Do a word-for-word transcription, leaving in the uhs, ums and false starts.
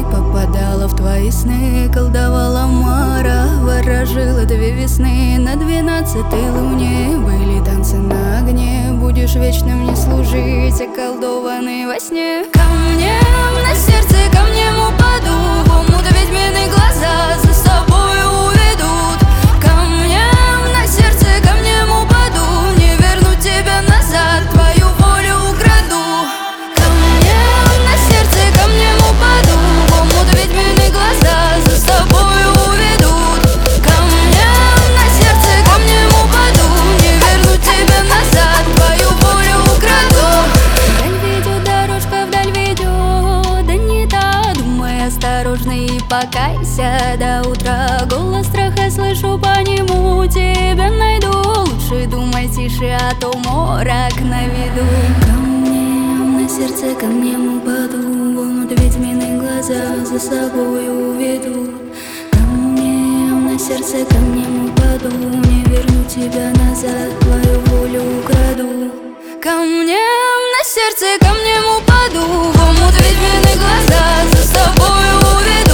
волной попадала в твои сны, колдовала Мара, ворожила две весны. На двенадцатой луне были танцы на огне. Будешь вечно мне служить, околдованный во сне. Камнем на сердце, камнем упаду, в омут ведьмины глаза за собой уведут. Камнем на сердце, камнем упаду, не верну тебя назад, твою волю украду. Камнем на сердце, камнем упаду, в омут ведьмины глаза за собой уведут. Камнем на сердце, камнем упаду, не верну тебя назад, твою волю украду. Вдаль ведет дорожка, вдаль ведет, да не та, думай осторожно и покайся до утра. Голос страха слышу, по нему тебя найду. Лучше думай тише, а то морок на виду. Камнем на сердце, камнем упаду, в омут ведьмины глаза за собой уведут. Камнем на сердце, камнем упаду, не верну тебя назад, твою волю украду. Камнем на сердце, камнем упаду, в омут ведьмины глаза за собой уведу.